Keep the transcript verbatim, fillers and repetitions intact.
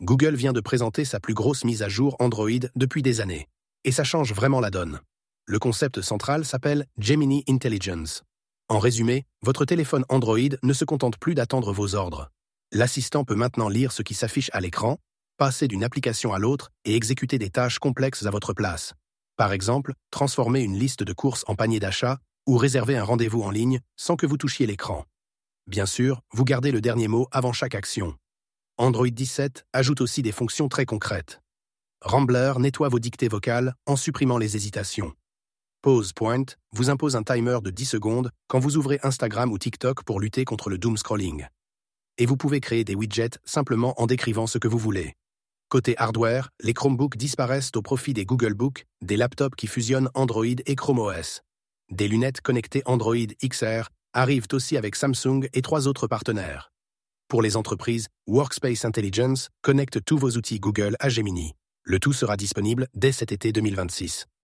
Google vient de présenter sa plus grosse mise à jour Android depuis des années. Et ça change vraiment la donne. Le concept central s'appelle Gemini Intelligence. En résumé, votre téléphone Android ne se contente plus d'attendre vos ordres. L'assistant peut maintenant lire ce qui s'affiche à l'écran, passer d'une application à l'autre et exécuter des tâches complexes à votre place. Par exemple, transformer une liste de courses en panier d'achat ou réserver un rendez-vous en ligne sans que vous touchiez l'écran. Bien sûr, vous gardez le dernier mot avant chaque action. Android dix-sept ajoute aussi des fonctions très concrètes. Rambler nettoie vos dictées vocales en supprimant les hésitations. Pause Point vous impose un timer de dix secondes quand vous ouvrez Instagram ou TikTok pour lutter contre le doom scrolling. Et vous pouvez créer des widgets simplement en décrivant ce que vous voulez. Côté hardware, les Chromebooks disparaissent au profit des Google Books, des laptops qui fusionnent Android et Chrome O S. Des lunettes connectées Android X R arrivent aussi avec Samsung et trois autres partenaires. Pour les entreprises, Workspace Intelligence connecte tous vos outils Google à Gemini. Le tout sera disponible dès cet été deux mille vingt-six.